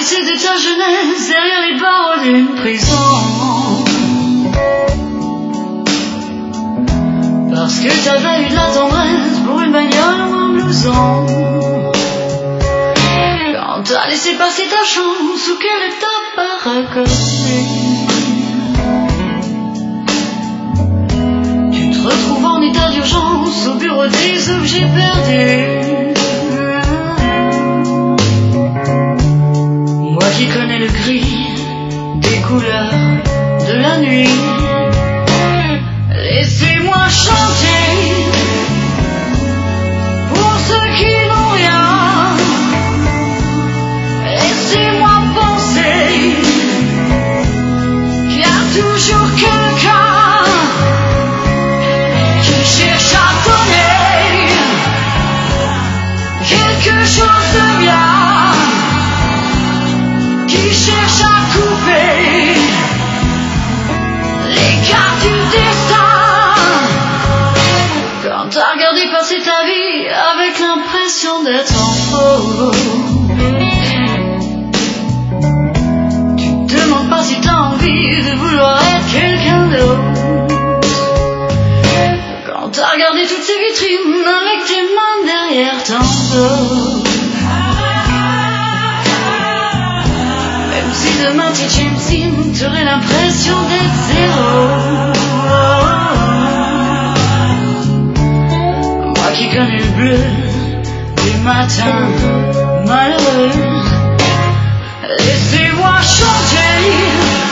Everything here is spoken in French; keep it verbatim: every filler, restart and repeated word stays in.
c'était ta jeunesse derrière les barreaux d'une prison. Parce que t'avais eu de la tendresse pour une bagnole ou un blouson. Quand t'as laissé passer ta chance ou qu'elle t'a pas reconnu, tu te retrouves en état d'urgence au bureau des objets perdus. Moi qui connais le gris des couleurs de la nuit, laissez-moi chanter pour ceux qui n'ont rien. Laissez-moi penser qu'il y a toujours quelqu'un qui cherche à donner quelque chose de bien, qui cherche à couper les cartes du destin. Quand t'as regardé passer ta vie avec l'impression d'être en faux, tu te demandes pas si t'as envie de vouloir être quelqu'un d'autre. Quand t'as regardé toutes ces vitrines avec tes mains derrière ton dos, même si demain tu t'imagines, t'aurais l'impression d'être zéro. Moi qui connais le bleu du matin malheureux, laissez-moi chanter